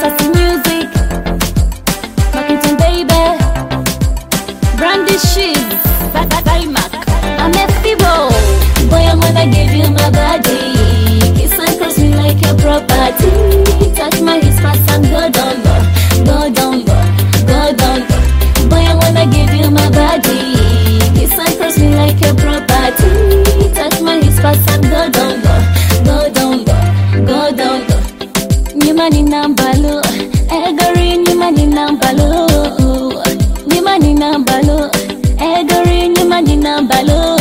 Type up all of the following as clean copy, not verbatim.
Sassy music, Marketing baby, Brandy shoes, by Mac. I'm a feeble boy, I wanna give you my body. Kiss and cross me like a property. Touch my hips fast and go down low, go down low, go down low. Boy, I wanna give you my body. Kiss and cross me like a property. Touch my hips fast and go down low, go down low, go down low. Nyumani nambalo, egori nyumani nambalo. Nyumani nambalo, egori nyumani nambalo.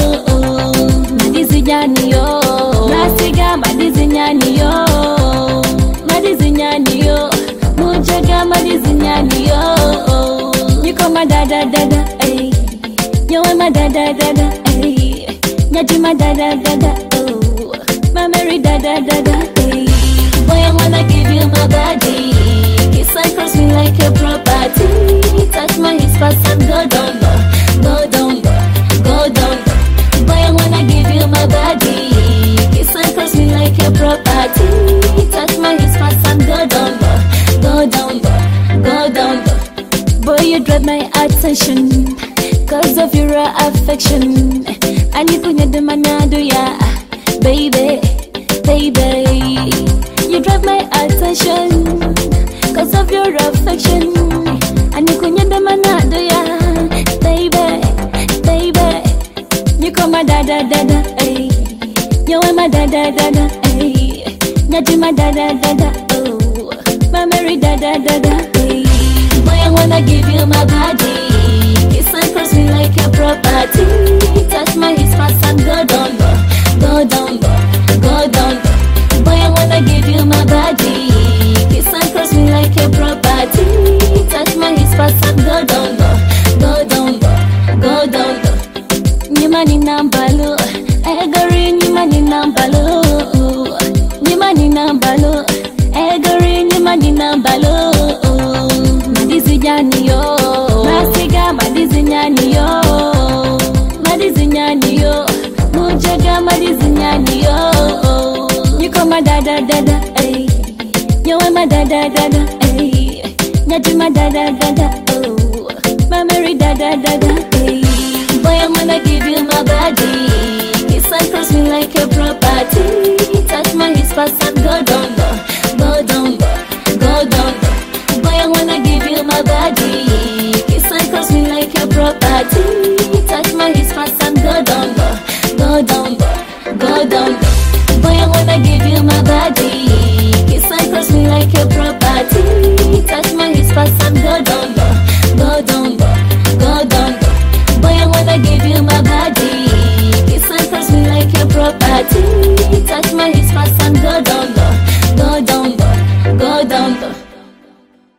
Madizi nyani yo, nasiga madizi nyani yo. Madizi nyani yo, mujaga madizi nyani yo. Niko madada dada, ay. Yo ma dada dada, ay. Nyaji ma dada dada, oh. Ma Mary dada dada, ay. Boy, I wanna give you my body. Kiss and cross me like a property. Touch my hips fast and go down low, go down low, go down low. Boy, I wanna give you my body. Kiss and cross me like a property. Touch my hips fast and go down low, go down low, go down low. Boy, you drive my attention, cause of your affection. And you couldn't demand ya, baby, baby. You drive my attention, cause of your affection. And you couldn't demand ya, baby, baby. You call my dada dada, ay. You are my dada dada, ay. Nyaji my dada dada, oh. My Mary dada dada, ay. Boy, I wanna give you my body. Kiss and cross me like a property. Touch my hips fast and go down low, go down low, go down low. Boy, I wanna give you my body. Kiss and cross me like a property. Touch my hips fast and go down low, go down low, go down low. Nyumani nambalo, egori nyumani nambalo. Nyumani nambalo, egori nyumani nambalo. Madizi nyani yo, nasiga madizi nyani yo. Madizi nyani yo, mujaga madizi nyani yo. Niko madada dada, ay. Yo ma dada dada, ay. Nyaji ma dada dada, oh. Ma Mary dada dada, ay. Boy, I wanna give you my body. Kiss and cross me like a property. Touch my hips fast and go down.